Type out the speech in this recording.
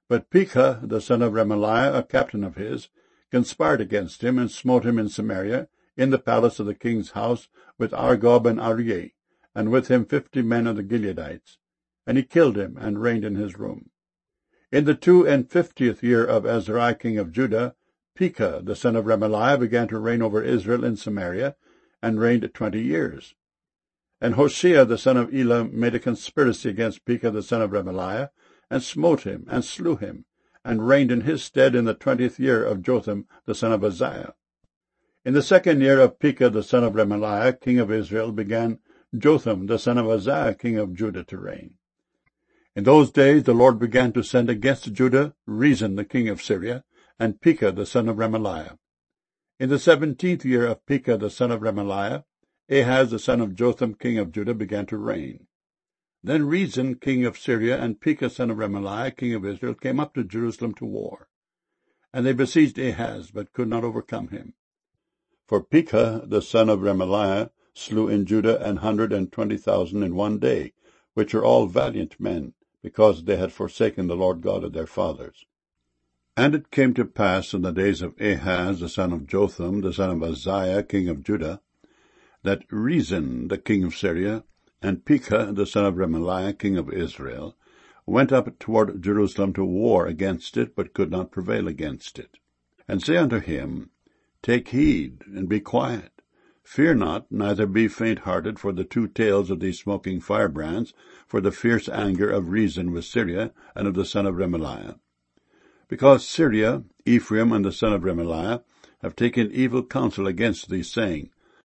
But Pekah the son of Remaliah, a captain of his, conspired against him, and smote him in Samaria, in the palace of the king's house, with Argob and Arieh, and with him 50 men of the Gileadites. And he killed him, and reigned in his room. In the 52nd year of Azariah king of Judah, Pekah the son of Remaliah began to reign over Israel in Samaria, and reigned 20 years. And Hoshea the son of Elah made a conspiracy against Pekah the son of Remaliah, and smote him, and slew him, and reigned in his stead in the 20th year of Jotham the son of Uzziah. In the 2nd year of Pekah the son of Remaliah, king of Israel, began Jotham the son of Uzziah, king of Judah, to reign. In those days the Lord began to send against Judah Rezin the king of Syria, and Pekah the son of Remaliah. In the 17th year of Pekah the son of Remaliah, Ahaz the son of Jotham king of Judah began to reign. Then Rezin king of Syria and Pekah son of Remaliah king of Israel came up to Jerusalem to war. And they besieged Ahaz, but could not overcome him. For Pekah the son of Remaliah slew in Judah 120,000 in one day, which are all valiant men, because they had forsaken the Lord God of their fathers. And it came to pass in the days of Ahaz the son of Jotham, the son of Uzziah, king of Judah, that Rezin the king of Syria, and Pekah the son of Remaliah, king of Israel, went up toward Jerusalem to war against it, but could not prevail against it. And say unto him, Take heed, and be quiet. Fear not, neither be faint-hearted for the 2 tails of these smoking firebrands, for the fierce anger of Rezin with Syria, and of the son of Remaliah. Because Syria, Ephraim, and the son of Remaliah have taken evil counsel against thee, saying,